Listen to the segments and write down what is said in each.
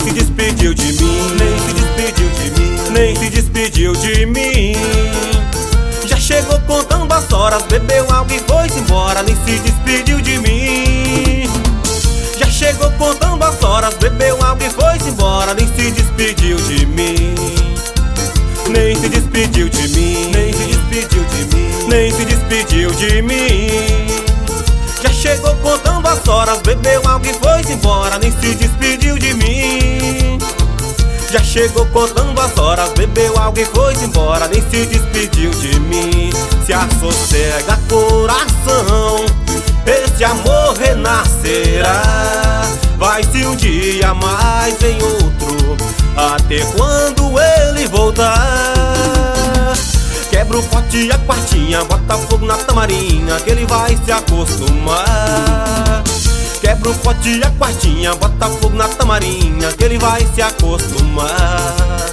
se despediu de mim, nem se despediu de mim, nem se despediu de mim. Já chegou contando as horas, bebeu algo e foi-se embora, nem se despediu de mim. Já chegou contando as horas, bebeu algo e foi-se embora, nem se despediu de mim. Nem se despediu de mim, nem se despediu de mim, nem se despediu de mim. Já chegou contando as horas, bebeu algo e foi-se embora, nem se despediu de mim. Já chegou contando as horas, bebeu algo e foi-se embora, nem se despediu de mim. Se assossega coração, esse amor renascerá. Vai-se um dia, mais vem outro, até quando ele voltar. Quebra o pote e a quartinha, bota fogo na tamarinha, que ele vai se acostumar. Quebra o pote e a quartinha, bota fogo na tamarinha, que ele vai se acostumar.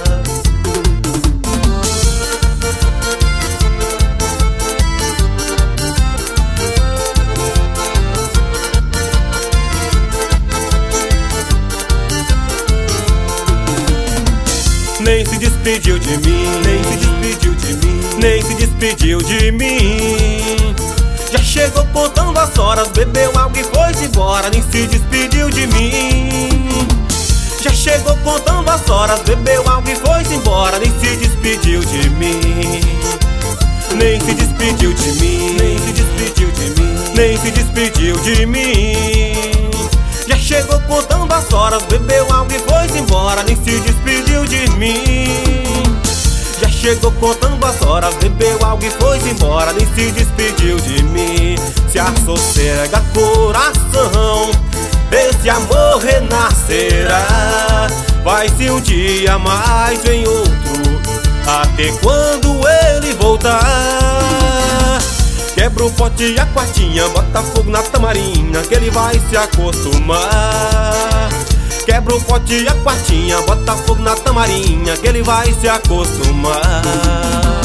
Nem se despediu de mim, nem se despediu de mim, nem se despediu de mim. Já chegou contando as horas, bebeu algo e foi-se embora, nem se despediu de mim. Já chegou contando as horas, bebeu algo e foi-se embora, nem se despediu de mim. Nem se despediu de mim, nem se despediu de mim, nem se despediu de mim. Já chegou contando as horas, bebeu algo e foi-se embora, nem se despediu de mim. Já chegou contando as horas, bebeu algo e foi-se embora, nem se despediu de mim. Se assossega coração, esse amor renascerá. Vai-se um dia, mais vem outro, até quando ele voltar. Quebra o pote e a quartinha, bota fogo na tamarinha, que ele vai se acostumar. Quebra o pote e a quartinha, bota fogo na tamarinha, que ele vai se acostumar.